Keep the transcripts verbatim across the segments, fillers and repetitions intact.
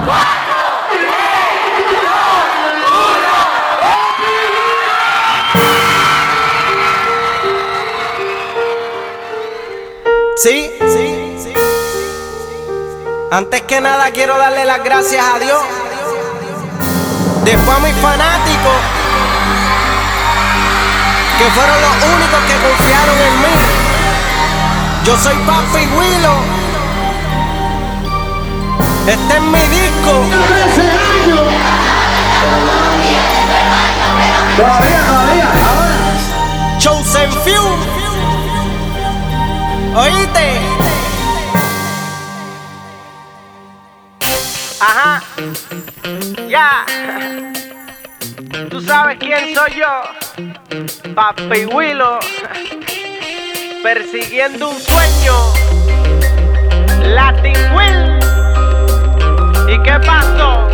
Sí, sí, sí. Antes que nada quiero darle las gracias a Dios. Después a mis fanáticos, que fueron los únicos que confiaron en mí. Yo soy Papi Willow. Este es mi disco. Todavía, todavía, ahora. Chosen Few. ¿Oíste? Ajá. Ya. Tú sabes quién soy yo. Papi Willow. Persiguiendo un sueño. Latin Will. ¿Y qué pasó?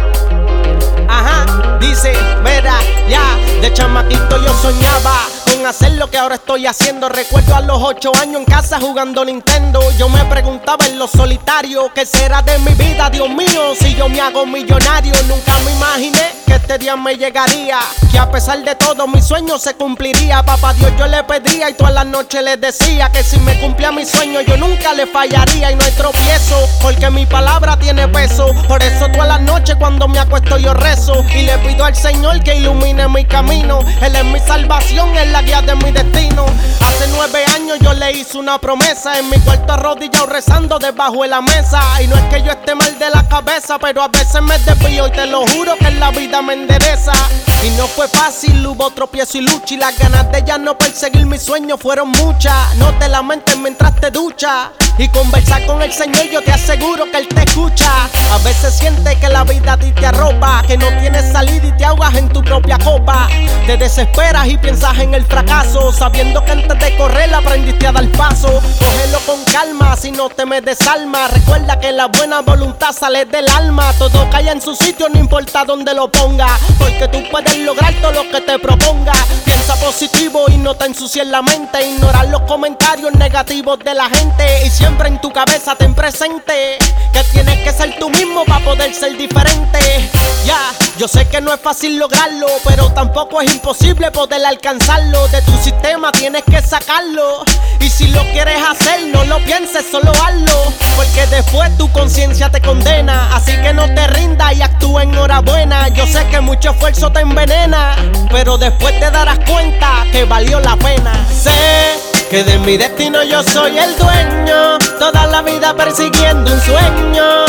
Ajá. Dice, mira, ya. De chamaquito yo soñaba con hacer lo que ahora estoy haciendo. Recuerdo a los ocho años en casa jugando Nintendo. Yo me preguntaba en lo solitario, ¿qué será de mi vida, Dios mío? Si yo me hago millonario. Nunca me imaginé que este día me llegaría, que a pesar de todo mi sueño se cumpliría. Papá Dios yo le pedía y todas las noches les decía que si me cumplía mi sueño yo nunca le fallaría. Y no hay tropiezo, porque mi palabra tiene peso. Por eso todas las noches cuando me acuesto yo rezo y le pido al Señor que ilumine mi camino. Él es mi salvación, es la guía de mi destino. Hace nueve años yo le hice una promesa, en mi cuarto arrodillado rezando debajo de la mesa. Y no es que yo esté mal de la cabeza, pero a veces me desvío y te lo juro que en la vida me endereza. Y no fue fácil, hubo tropiezo y lucha, y las ganas de ya no perseguir mis sueños fueron muchas. No te lamentes mientras te duchas y conversar con el Señor, yo te aseguro que Él te escucha. A veces sientes que la vida a ti te arropa, que no tienes salida y te ahogas en tu propia copa. Te desesperas y piensas en el fracaso, sabiendo que antes de correr aprendiste a dar paso. Cógelo con calma, si no te me desalma. Recuerda que la buena voluntad sale del alma. Todo cae en su sitio, no importa dónde lo ponga, porque tú puedes lograr todo lo que te proponga. Piensa positivo y no te ensucies la mente. Ignorar los comentarios negativos de la gente y siempre en tu cabeza ten presente que tienes que ser tú mismo para poder ser diferente. Ya, yo sé que no es fácil lograrlo, pero tampoco es imposible poder alcanzarlo. De tu sistema tienes que sacarlo, y si lo quieres hacer no lo pienses, solo hazlo, porque después tu conciencia te condena. Así que no te rindas y actúa enhorabuena. Yo sé que mucho esfuerzo te envenena, pero después te darás cuenta que valió la pena. Sé que de mi destino yo soy el dueño, toda la vida persiguiendo un sueño,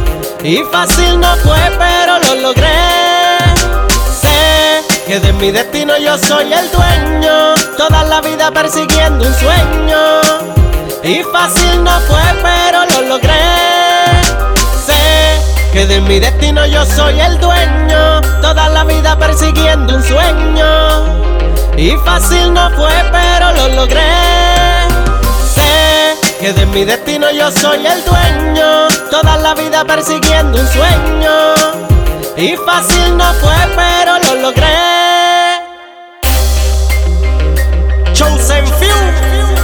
y fácil no fue pero lo logré. Sé que de mi destino yo soy el dueño, toda la vida persiguiendo un sueño, y fácil no fue pero lo logré. Sé que de mi destino yo soy el dueño, toda la vida persiguiendo un sueño, y fácil no fue pero lo logré. Sé que de mi destino yo soy el dueño, toda la vida persiguiendo un sueño, y fácil no fue pero lo logré. Chosen Few.